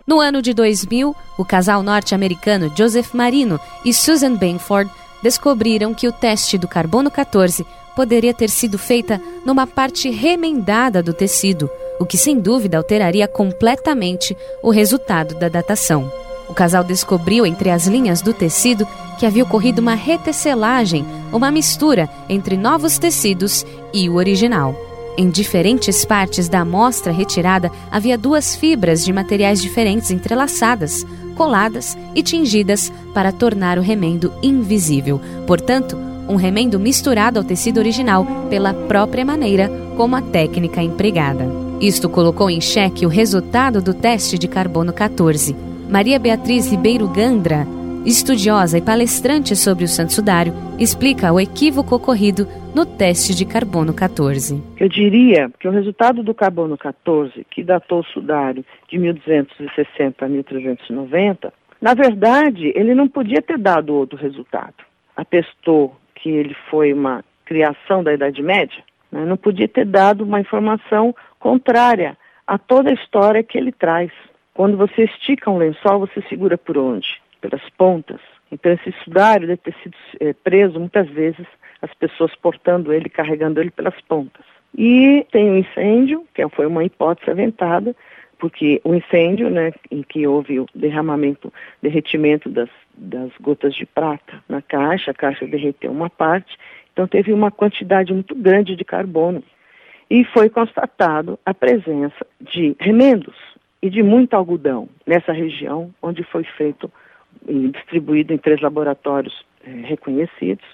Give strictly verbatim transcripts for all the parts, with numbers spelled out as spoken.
No ano de dois mil, o casal norte-americano Joseph Marino e Susan Benford descobriram que o teste do carbono quatorze poderia ter sido feita numa parte remendada do tecido, o que sem dúvida alteraria completamente o resultado da datação. O casal descobriu entre as linhas do tecido que havia ocorrido uma retecelagem, uma mistura entre novos tecidos e o original. Em diferentes partes da amostra retirada havia duas fibras de materiais diferentes entrelaçadas, coladas e tingidas para tornar o remendo invisível. Portanto, um remendo misturado ao tecido original pela própria maneira como a técnica empregada. Isto colocou em xeque o resultado do teste de carbono quatorze. Maria Beatriz Ribeiro Gandra, estudiosa e palestrante sobre o Santo Sudário, explica o equívoco ocorrido no teste de carbono quatorze. Eu diria que o resultado do carbono quatorze, que datou o sudário de mil duzentos e sessenta a mil trezentos e noventa, na verdade, ele não podia ter dado outro resultado. Atestou que ele foi uma criação da Idade Média, né? Não podia ter dado uma informação contrária a toda a história que ele traz. Quando você estica um lençol, você segura por onde? Pelas pontas. Então esse sudário deve ter sido é, preso muitas vezes, as pessoas portando ele, carregando ele pelas pontas. E tem um incêndio, que foi uma hipótese aventada, porque o incêndio, né, em que houve o derramamento, derretimento das, das gotas de prata na caixa, a caixa derreteu uma parte, então teve uma quantidade muito grande de carbono. E foi constatado a presença de remendos e de muito algodão nessa região onde foi feito e distribuído em três laboratórios eh, reconhecidos.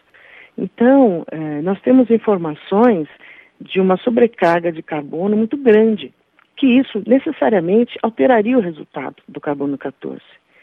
Então, eh, nós temos informações de uma sobrecarga de carbono muito grande, que isso necessariamente alteraria o resultado do carbono quatorze.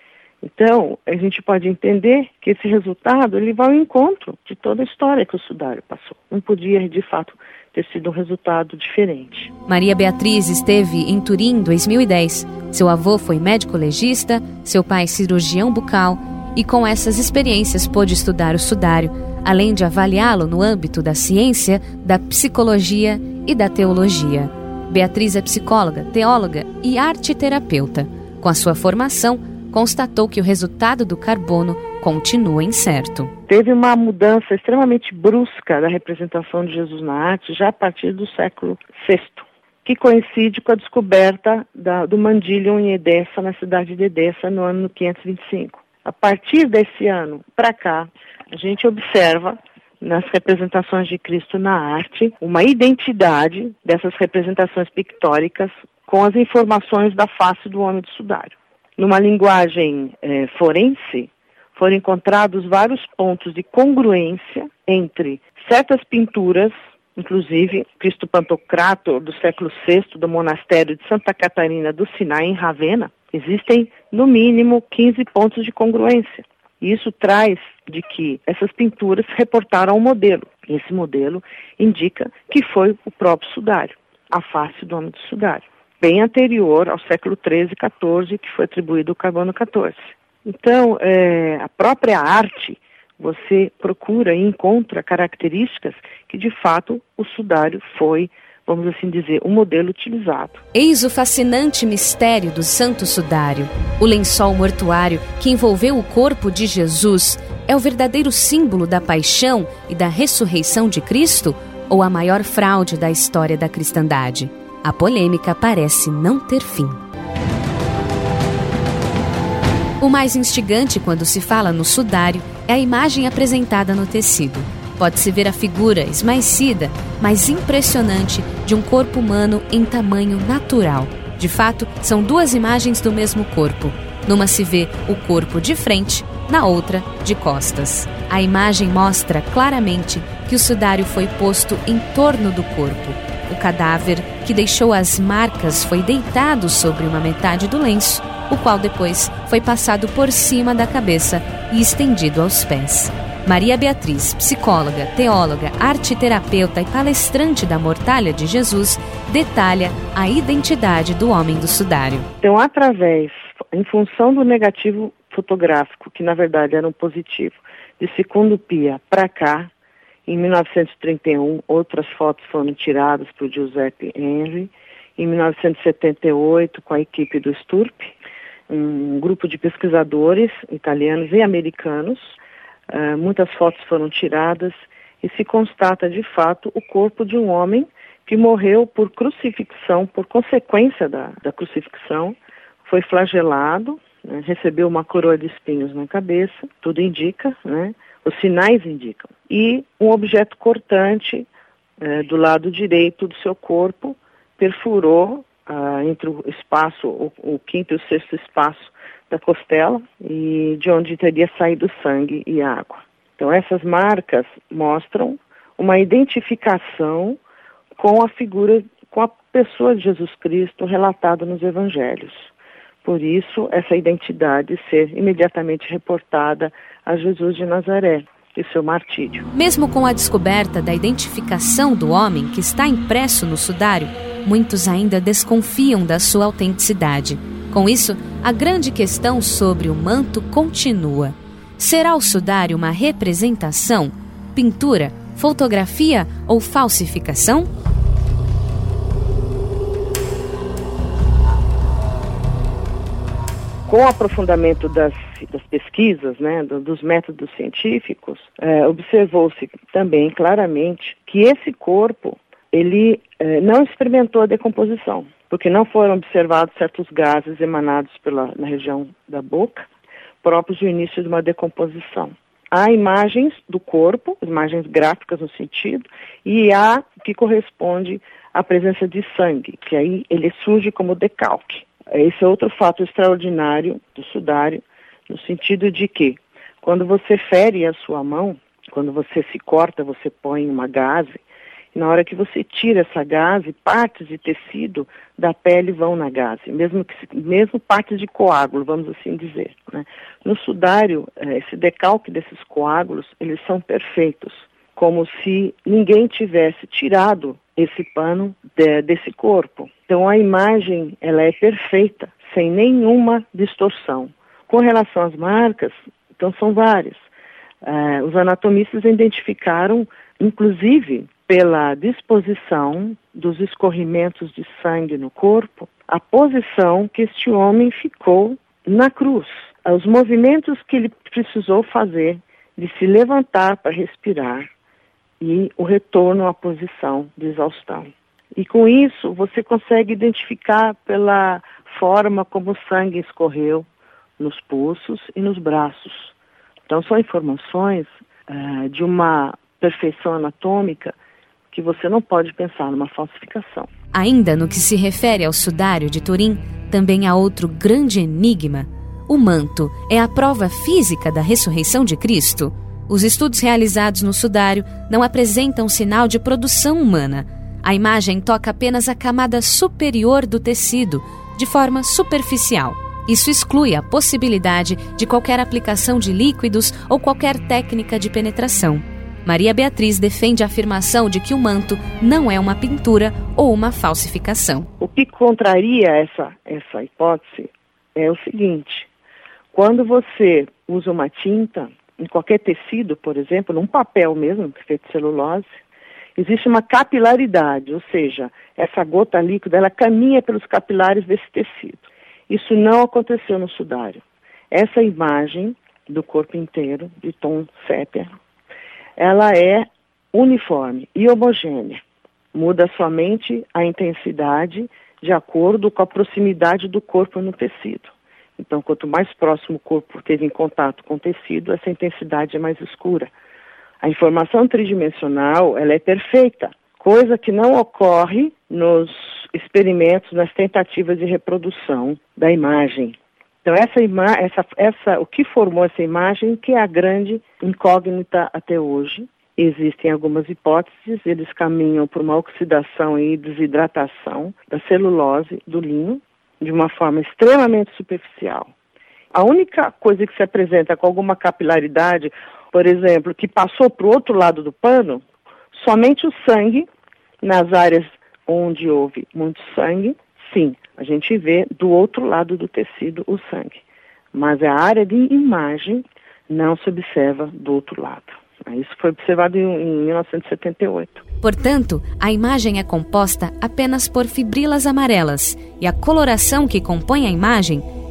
Então, a gente pode entender que esse resultado ele vai ao encontro de toda a história que o sudário passou. Não podia, de fato, ter sido um resultado diferente. Maria Beatriz esteve em Turim em dois mil e dez. Seu avô foi médico legista, seu pai cirurgião bucal, e com essas experiências pôde estudar o sudário, além de avaliá-lo no âmbito da ciência, da psicologia e da teologia. Beatriz é psicóloga, teóloga e arteterapeuta. Com a sua formação, constatou que o resultado do carbono continua incerto. Teve uma mudança extremamente brusca da representação de Jesus na arte já a partir do século sexto, que coincide com a descoberta da, do Mandilion em Edessa, na cidade de Edessa, no ano quinhentos e vinte e cinco. A partir desse ano para cá, a gente observa nas representações de Cristo na arte uma identidade dessas representações pictóricas com as informações da face do homem do sudário. Numa linguagem eh, forense, foram encontrados vários pontos de congruência entre certas pinturas, inclusive Cristo Pantocrator do século sexto do monastério de Santa Catarina do Sinai, em Ravenna. Existem, no mínimo, quinze pontos de congruência. E isso traz de que essas pinturas reportaram um modelo. E esse modelo indica que foi o próprio sudário, a face do homem do sudário, bem anterior ao século treze e quatorze, que foi atribuído o carbono quatorze. Então, é, a própria arte, você procura e encontra características que, de fato, o sudário foi, vamos assim dizer, um modelo utilizado. Eis o fascinante mistério do Santo Sudário. O lençol mortuário que envolveu o corpo de Jesus é o verdadeiro símbolo da paixão e da ressurreição de Cristo ou a maior fraude da história da cristandade? A polêmica parece não ter fim. O mais instigante quando se fala no sudário é a imagem apresentada no tecido. Pode-se ver a figura esmaecida, mas impressionante, de um corpo humano em tamanho natural. De fato, são duas imagens do mesmo corpo. Numa se vê o corpo de frente, na outra, de costas. A imagem mostra claramente que o sudário foi posto em torno do corpo. O cadáver, que deixou as marcas, foi deitado sobre uma metade do lenço, o qual depois foi passado por cima da cabeça e estendido aos pés. Maria Beatriz, psicóloga, teóloga, arteterapeuta e palestrante da Mortalha de Jesus, detalha a identidade do homem do sudário. Então, através, em função do negativo fotográfico, que na verdade era um positivo, de Secundo Pia para cá, em mil novecentos e trinta e um, outras fotos foram tiradas por Giuseppe Henry. Em mil novecentos e setenta e oito, com a equipe do Sturp, um grupo de pesquisadores italianos e americanos. Uh, muitas fotos foram tiradas e se constata de fato o corpo de um homem que morreu por crucifixão, por consequência da, da crucifixão, foi flagelado, né, recebeu uma coroa de espinhos na cabeça, tudo indica, né, os sinais indicam. E um objeto cortante eh, do lado direito do seu corpo perfurou ah, entre o espaço, o, o quinto e o sexto espaço da costela, e de onde teria saído sangue e água. Então essas marcas mostram uma identificação com a figura, com a pessoa de Jesus Cristo relatada nos evangelhos. Por isso, essa identidade ser imediatamente reportada a Jesus de Nazaré e seu martírio. Mesmo com a descoberta da identificação do homem que está impresso no sudário, muitos ainda desconfiam da sua autenticidade. Com isso, a grande questão sobre o manto continua. Será o sudário uma representação, pintura, fotografia ou falsificação? Com o aprofundamento das, das pesquisas, né, do, dos métodos científicos, é, observou-se também claramente que esse corpo ele é, não experimentou a decomposição, porque não foram observados certos gases emanados pela, na região da boca, próprios do início de uma decomposição. Há imagens do corpo, imagens gráficas no sentido, e há que corresponde à presença de sangue, que aí ele surge como decalque. Esse é outro fato extraordinário do sudário, no sentido de que, quando você fere a sua mão, quando você se corta, você põe uma gaze, e na hora que você tira essa gaze, partes de tecido da pele vão na gaze, mesmo, que, mesmo partes de coágulo, vamos assim dizer, né? No sudário, esse decalque desses coágulos, eles são perfeitos, como se ninguém tivesse tirado esse pano de, desse corpo. Então a imagem ela é perfeita, sem nenhuma distorção. Com relação às marcas, então são várias. Uh, os anatomistas identificaram, inclusive pela disposição dos escorrimentos de sangue no corpo, a posição que este homem ficou na cruz. Os movimentos que ele precisou fazer de se levantar para respirar, e o retorno à posição de exaustão. E com isso, você consegue identificar pela forma como o sangue escorreu nos pulsos e nos braços. Então, são informações uh, de uma perfeição anatômica que você não pode pensar numa falsificação. Ainda no que se refere ao sudário de Turim, também há outro grande enigma. O manto é a prova física da ressurreição de Cristo? Os estudos realizados no sudário não apresentam sinal de produção humana. A imagem toca apenas a camada superior do tecido, de forma superficial. Isso exclui a possibilidade de qualquer aplicação de líquidos ou qualquer técnica de penetração. Maria Beatriz defende a afirmação de que o manto não é uma pintura ou uma falsificação. O que contraria essa, essa hipótese é o seguinte: quando você usa uma tinta em qualquer tecido, por exemplo, num papel mesmo, feito de celulose, existe uma capilaridade, ou seja, essa gota líquida, ela caminha pelos capilares desse tecido. Isso não aconteceu no sudário. Essa imagem do corpo inteiro, de tom sépia, ela é uniforme e homogênea. Muda somente a intensidade de acordo com a proximidade do corpo no tecido. Então, quanto mais próximo o corpo teve em contato com o tecido, essa intensidade é mais escura. A informação tridimensional, ela é perfeita, coisa que não ocorre nos experimentos, nas tentativas de reprodução da imagem. Então, essa, ima- essa, essa, o que formou essa imagem, que é a grande incógnita até hoje. Existem algumas hipóteses, eles caminham por uma oxidação e desidratação da celulose do linho, de uma forma extremamente superficial. A única coisa que se apresenta com alguma capilaridade, por exemplo, que passou para o outro lado do pano, somente o sangue, nas áreas onde houve muito sangue, sim, a gente vê do outro lado do tecido o sangue. Mas a área de imagem não se observa do outro lado. Isso foi observado em mil novecentos e setenta e oito. Portanto, a imagem é composta apenas por fibrilas amarelas e a coloração que compõe a imagem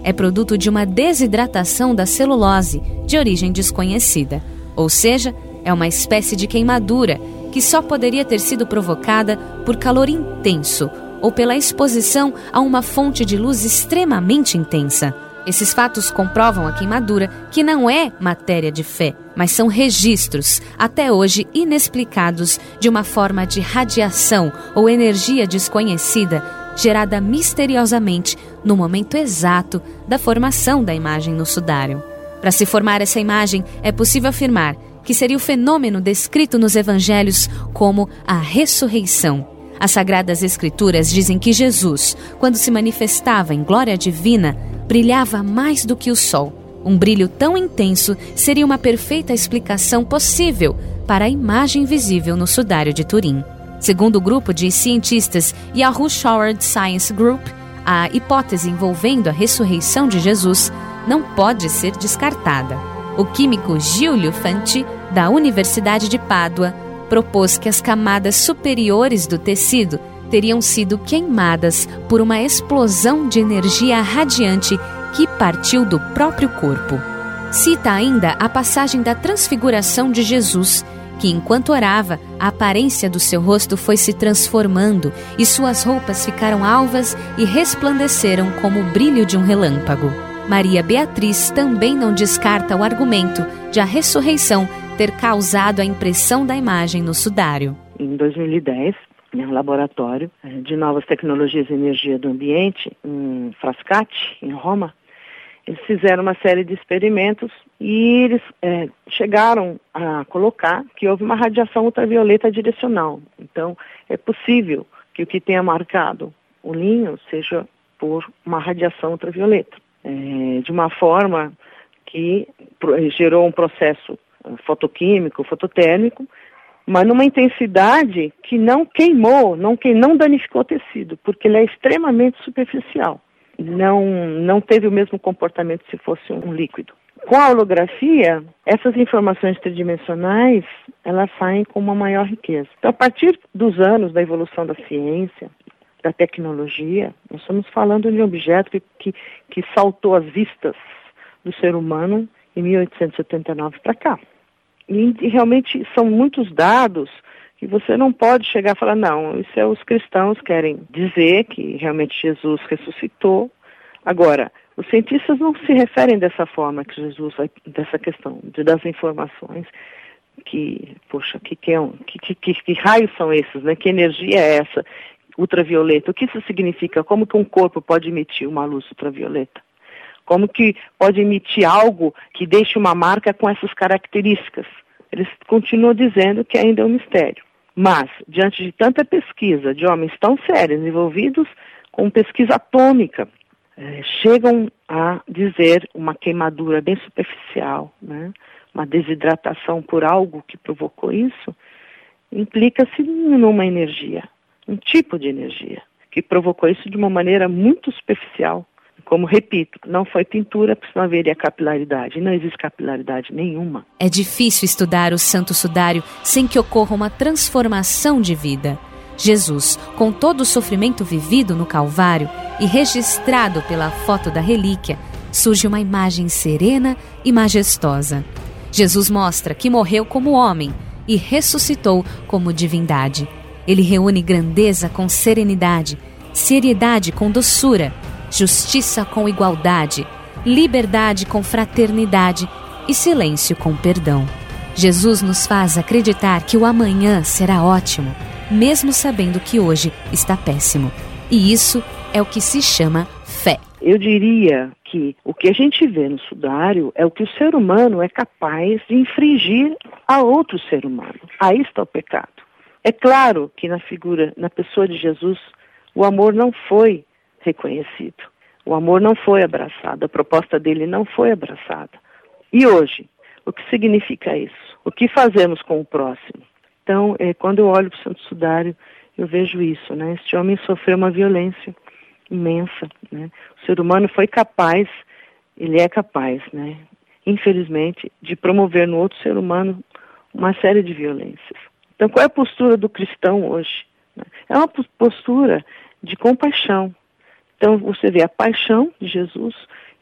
é produto de uma desidratação da celulose, de origem desconhecida. Ou seja, é uma espécie de queimadura que só poderia ter sido provocada por calor intenso ou pela exposição a uma fonte de luz extremamente intensa. Esses fatos comprovam a queimadura, que não é matéria de fé, mas são registros, até hoje inexplicados, de uma forma de radiação ou energia desconhecida, gerada misteriosamente no momento exato da formação da imagem no sudário. Para se formar essa imagem, é possível afirmar que seria o fenômeno descrito nos evangelhos como a ressurreição. As Sagradas Escrituras dizem que Jesus, quando se manifestava em glória divina, brilhava mais do que o sol. Um brilho tão intenso seria uma perfeita explicação possível para a imagem visível no sudário de Turim. Segundo o grupo de cientistas Yahoo Showard Science Group, a hipótese envolvendo a ressurreição de Jesus não pode ser descartada. O químico Giulio Fanti, da Universidade de Pádua, propôs que as camadas superiores do tecido teriam sido queimadas por uma explosão de energia radiante que partiu do próprio corpo. Cita ainda a passagem da transfiguração de Jesus, que enquanto orava, a aparência do seu rosto foi se transformando e suas roupas ficaram alvas e resplandeceram como o brilho de um relâmpago. Maria Beatriz também não descarta o argumento de a ressurreição ter causado a impressão da imagem no sudário. Em dois mil e dez, em um laboratório de novas tecnologias e energia do ambiente, em Frascati, em Roma, eles fizeram uma série de experimentos e eles é, chegaram a colocar que houve uma radiação ultravioleta direcional. Então, é possível que o que tenha marcado o linho seja por uma radiação ultravioleta, é, de uma forma que gerou um processo fotoquímico, fototérmico, mas numa intensidade que não queimou, não, que não danificou o tecido, porque ele é extremamente superficial. Não, não teve o mesmo comportamento se fosse um líquido. Com a holografia, essas informações tridimensionais, elas saem com uma maior riqueza. Então, a partir dos anos da evolução da ciência, da tecnologia, nós estamos falando de um objeto que, que, que saltou às vistas do ser humano em mil oitocentos e setenta e nove para cá. E, e realmente são muitos dados que você não pode chegar a falar, não, isso é os cristãos querem dizer que realmente Jesus ressuscitou. Agora, os cientistas não se referem dessa forma que Jesus vai, dessa questão de, das informações, que, poxa, que, que, é um, que, que, que, que raios são esses, né? Que energia é essa ultravioleta? O que isso significa? Como que um corpo pode emitir uma luz ultravioleta? Como que pode emitir algo que deixe uma marca com essas características? Eles continuam dizendo que ainda é um mistério. Mas, diante de tanta pesquisa de homens tão sérios envolvidos com pesquisa atômica, eh, chegam a dizer uma queimadura bem superficial, né? Uma desidratação por algo que provocou isso, implica-se numa energia, um tipo de energia, que provocou isso de uma maneira muito superficial. Como, repito, não foi pintura, porque não haveria capilaridade. Não existe capilaridade nenhuma. É difícil estudar o Santo Sudário sem que ocorra uma transformação de vida. Jesus, com todo o sofrimento vivido no Calvário e registrado pela foto da relíquia, surge uma imagem serena e majestosa. Jesus mostra que morreu como homem e ressuscitou como divindade. Ele reúne grandeza com serenidade, seriedade com doçura, justiça com igualdade, liberdade com fraternidade e silêncio com perdão. Jesus nos faz acreditar que o amanhã será ótimo, mesmo sabendo que hoje está péssimo. E isso é o que se chama fé. Eu diria que o que a gente vê no sudário é o que o ser humano é capaz de infringir a outro ser humano. Aí está o pecado. É claro que na figura, na pessoa de Jesus, o amor não foi reconhecido. O amor não foi abraçado, a proposta dele não foi abraçada. E hoje, o que significa isso? O que fazemos com o próximo? Então, é, quando eu olho para o Santo Sudário, eu vejo isso, né? Este homem sofreu uma violência imensa, né? O ser humano foi capaz, ele é capaz, né? Infelizmente, de promover no outro ser humano uma série de violências. Então, qual é a postura do cristão hoje? É uma postura de compaixão. Então, você vê a paixão de Jesus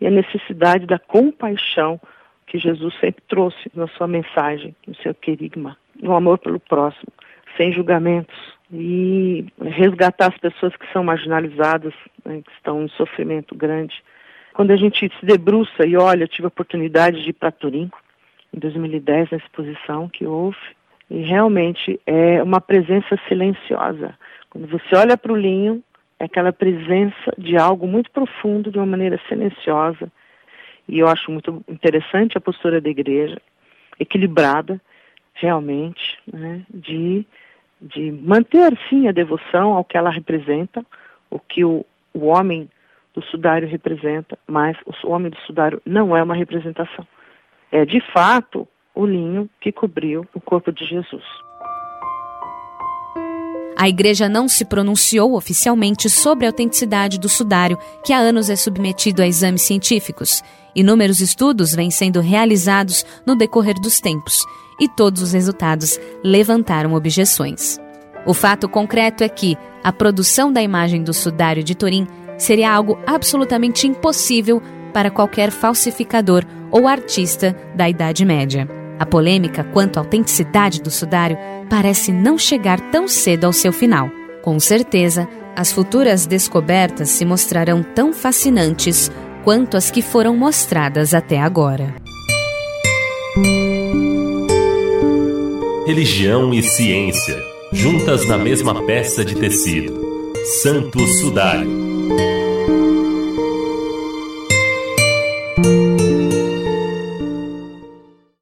e a necessidade da compaixão que Jesus sempre trouxe na sua mensagem, no seu querigma, no amor pelo próximo, sem julgamentos, e resgatar as pessoas que são marginalizadas, né, que estão em sofrimento grande. Quando a gente se debruça e olha, eu tive a oportunidade de ir para Turim, em dois mil e dez, na exposição que houve, e realmente é uma presença silenciosa. Quando você olha para o linho, é aquela presença de algo muito profundo, de uma maneira silenciosa. E eu acho muito interessante a postura da igreja, equilibrada, realmente, né, de, de manter, sim, a devoção ao que ela representa, o que o, o homem do sudário representa, mas o homem do sudário não é uma representação. É, de fato, o linho que cobriu o corpo de Jesus. A igreja não se pronunciou oficialmente sobre a autenticidade do sudário, que há anos é submetido a exames científicos. Inúmeros estudos vêm sendo realizados no decorrer dos tempos, e todos os resultados levantaram objeções. O fato concreto é que a produção da imagem do sudário de Turim seria algo absolutamente impossível para qualquer falsificador ou artista da Idade Média. A polêmica quanto à autenticidade do sudário parece não chegar tão cedo ao seu final. Com certeza, as futuras descobertas se mostrarão tão fascinantes quanto as que foram mostradas até agora. Religião e ciência, juntas na mesma peça de tecido. Santo Sudário.